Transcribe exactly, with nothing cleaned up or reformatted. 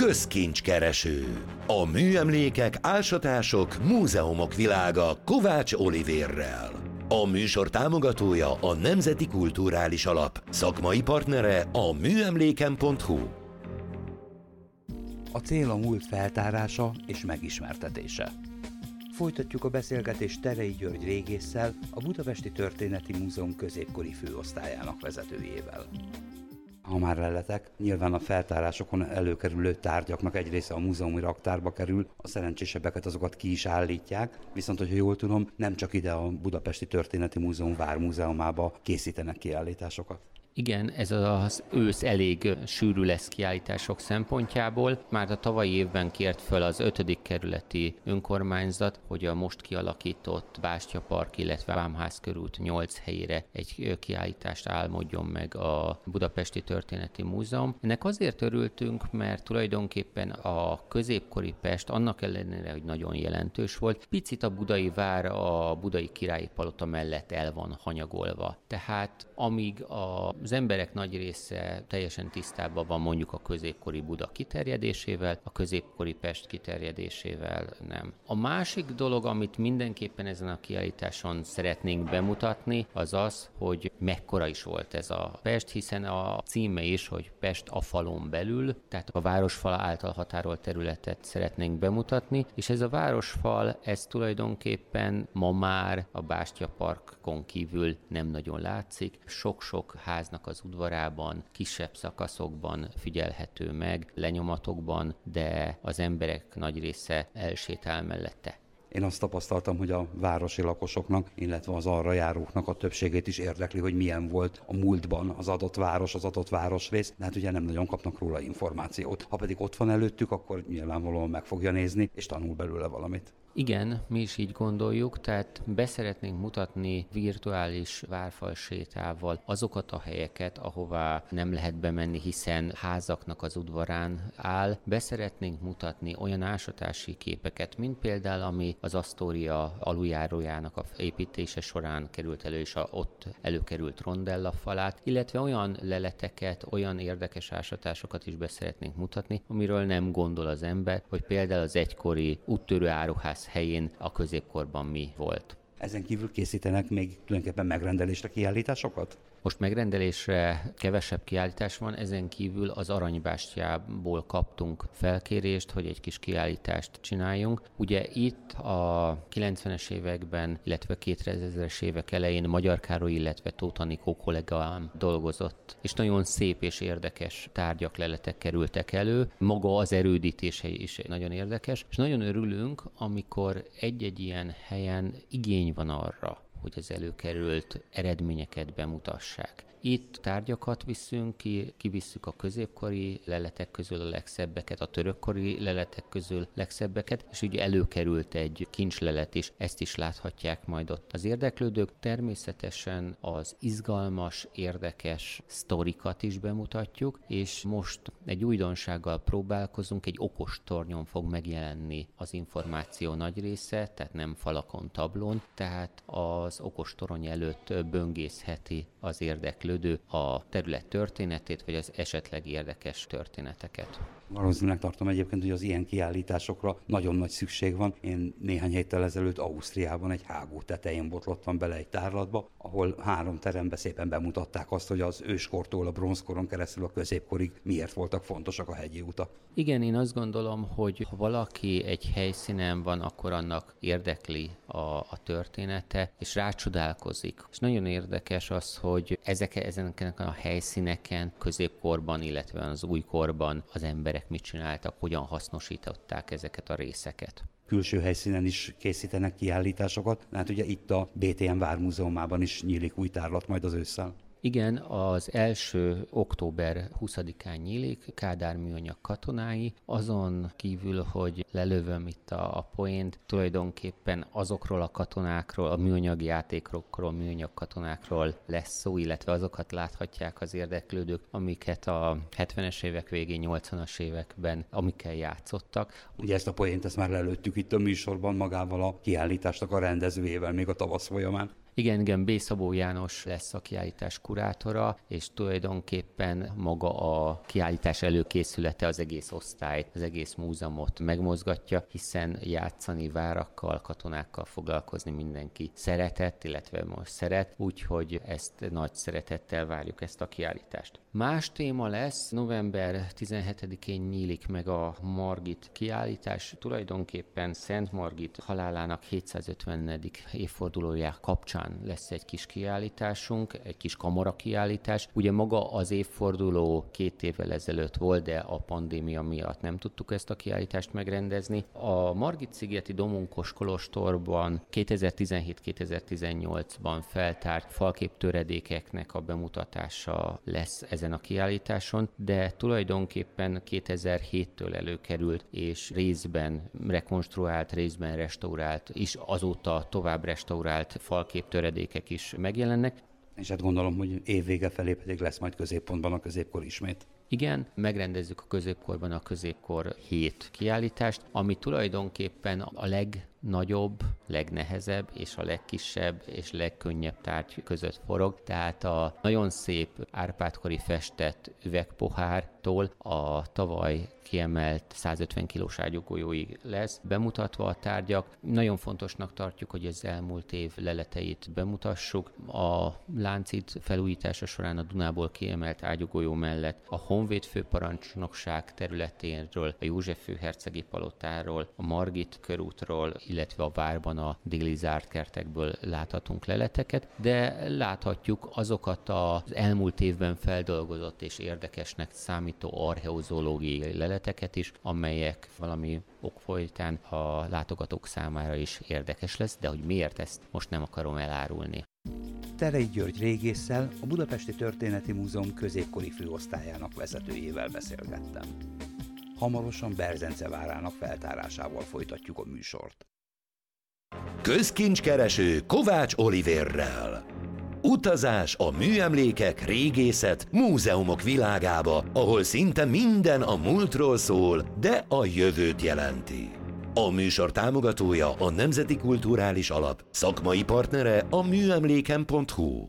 Közkincskereső. A műemlékek, ásatások, múzeumok világa Kovács Olivérrel. A műsor támogatója a Nemzeti Kulturális Alap, szakmai partnere a műemléken pont hu. A cél a múlt feltárása és megismertetése. Folytatjuk a beszélgetést Terei György régésszel, a Budapesti Történeti Múzeum középkori főosztályának vezetőjével. Ha már leletek, nyilván a feltárásokon előkerülő tárgyaknak egy része a múzeumi raktárba kerül, a szerencsésebbeket azokat ki is állítják, viszont hogyha jól tudom, nem csak ide a Budapesti Történeti Múzeum Vármúzeumába készítenek kiállításokat. Igen, ez az ősz elég sűrű lesz kiállítások szempontjából. Már a tavalyi évben kért föl az ötödik kerületi önkormányzat, hogy a most kialakított Bástyapark, illetve Vámház körút nyolc helyére egy kiállítást álmodjon meg a Budapesti Történeti Múzeum. Ennek azért örültünk, mert tulajdonképpen a középkori Pest annak ellenére, hogy nagyon jelentős volt, picit a budai vár a budai királyi palota mellett el van hanyagolva. Tehát amíg a az emberek nagy része teljesen tisztában van mondjuk a középkori Buda kiterjedésével, a középkori Pest kiterjedésével nem. A másik dolog, amit mindenképpen ezen a kiállításon szeretnénk bemutatni, az az, hogy mekkora is volt ez a Pest, hiszen a címe is, hogy Pest a falon belül, tehát a városfal által határolt területet szeretnénk bemutatni, és ez a városfal, ez tulajdonképpen ma már a Bástyaparkon kívül nem nagyon látszik. Sok-sok ház az udvarában, kisebb szakaszokban figyelhető meg, lenyomatokban, de az emberek nagy része elsétál mellette. Én azt tapasztaltam, hogy a városi lakosoknak, illetve az arra járóknak a többségét is érdekli, hogy milyen volt a múltban az adott város, az adott városrész, de hát ugye nem nagyon kapnak róla információt. Ha pedig ott van előttük, akkor nyilvánvalóan meg fogja nézni, és tanul belőle valamit. Igen, mi is így gondoljuk, tehát beszeretnénk mutatni virtuális várfal sétával azokat a helyeket, ahová nem lehet bemenni, hiszen házaknak az udvarán áll. Beszeretnénk mutatni olyan ásatási képeket, mint például ami az Asztória aluljárójának a építése során került elő, és a ott előkerült rondella falát, illetve olyan leleteket, olyan érdekes ásatásokat is beszeretnénk mutatni, amiről nem gondol az ember, hogy például az egykori úttörő áruház helyén a középkorban mi volt. Ezen kívül készítenek még tulajdonképpen megrendelésre kiállításokat? Most megrendelésre kevesebb kiállítás van, ezen kívül az Aranybástyából kaptunk felkérést, hogy egy kis kiállítást csináljunk. Ugye itt a kilencvenes években, illetve kétezres évek elején Magyar Károly, illetve Tóth Anikó kollégám dolgozott, és nagyon szép és érdekes tárgyak, leletek kerültek elő. Maga az erődítése is nagyon érdekes, és nagyon örülünk, amikor egy-egy ilyen helyen igény van arra, hogy az előkerült eredményeket bemutassák. Itt tárgyakat viszünk ki, kivisszük a középkori leletek közül a legszebbeket, a törökkori leletek közül legszebbeket, és ugye előkerült egy kincslelet is, ezt is láthatják majd ott az érdeklődők. Természetesen az izgalmas, érdekes sztorikat is bemutatjuk, és most egy újdonsággal próbálkozunk, egy okos tornyon fog megjelenni az információ nagy része, tehát nem falakon, tablón, tehát az okos torony előtt böngészheti az érdeklődő a terület történetét, vagy az esetleg érdekes történeteket. Valószínűleg tartom egyébként, hogy az ilyen kiállításokra nagyon nagy szükség van. Én néhány héttel ezelőtt Ausztriában egy hágó tetején botlottam bele egy tárlatba, ahol három teremben szépen bemutatták azt, hogy az őskortól a bronzkoron keresztül a középkorig miért voltak fontosak a hegyi utak. Igen, én azt gondolom, hogy ha valaki egy helyszínen van, akkor annak érdekli a, a története, és rácsodálkozik. És nagyon érdekes az, hogy ezek, ezeken a helyszíneken középkorban, illetve az újkorban az emberek mit csináltak, hogyan hasznosították ezeket a részeket. Külső helyszínen is készítenek kiállításokat, hát ugye itt a bé té em Vármúzeumában is nyílik új tárlat majd az ősszel. Igen, az első október huszadikán nyílik, Kádár műanyag katonái, azon kívül, hogy lelövöm itt a, a poént, tulajdonképpen azokról a katonákról, a műanyag játékokról, műanyag katonákról lesz szó, illetve azokat láthatják az érdeklődők, amiket a hetvenes évek végén, nyolcvanas években, amikkel játszottak. Ugye ezt a poént ezt már lelőttük itt a műsorban magával a kiállításnak a rendezőjével még a tavasz folyamán. Igen, igen, B. Szabó János lesz a kiállítás kurátora, és tulajdonképpen maga a kiállítás előkészülete az egész osztályt, az egész múzeumot megmozgatja, hiszen játszani, várakkal, katonákkal foglalkozni mindenki szeretett, illetve most szeret, úgyhogy ezt nagy szeretettel várjuk, ezt a kiállítást. Más téma lesz, november tizenhetedikén nyílik meg a Margit kiállítás, tulajdonképpen Szent Margit halálának hétszázötvenedik évfordulója kapcsán lesz egy kis kiállításunk, egy kis kamara kiállítás. Ugye maga az évforduló két évvel ezelőtt volt, de a pandémia miatt nem tudtuk ezt a kiállítást megrendezni. A Margit-szigeti Domonkos kolostorban kétezer-tizenhét kétezer-tizennyolcban feltárt falképtöredékeknek a bemutatása lesz ezen a kiállításon, de tulajdonképpen kétezer-héttől előkerült, és részben rekonstruált, részben restaurált, és azóta tovább restaurált falképtöredékek is megjelennek. És hát gondolom, hogy évvége felé pedig lesz majd középpontban a középkor ismét. Igen, megrendezzük a középkorban a középkor hét kiállítást, ami tulajdonképpen a legnagyobb, legnehezebb és a legkisebb és legkönnyebb tárgy között forog. Tehát a nagyon szép Árpád-kori festett üvegpohártól a tavaly kiemelt százötven kilós ágyúgolyóig lesz bemutatva a tárgyak. Nagyon fontosnak tartjuk, hogy az elmúlt év leleteit bemutassuk. A Láncid felújítása során a Dunából kiemelt ágyúgolyó mellett a Honvéd főparancsnokság területéről, a József főhercegi palotáról, a Margit körútról, illetve a várban a déli zárt kertekből láthatunk leleteket, de láthatjuk azokat az elmúlt évben feldolgozott és érdekesnek számító archeozoológiai leleteket is, amelyek valami ok folytán a látogatók számára is érdekes lesz, de hogy miért, ezt most nem akarom elárulni. Terei György régésszel, a Budapesti Történeti Múzeum középkori főosztályának vezetőjével beszélgettem. Hamarosan Berzence várának feltárásával folytatjuk a műsort. Közkincskereső Kovács Olivérrel. Utazás a műemlékek, régészet, múzeumok világába, ahol szinte minden a múltról szól, de a jövőt jelenti. A műsor támogatója a Nemzeti Kulturális Alap, szakmai partnere a műemléken pont hu.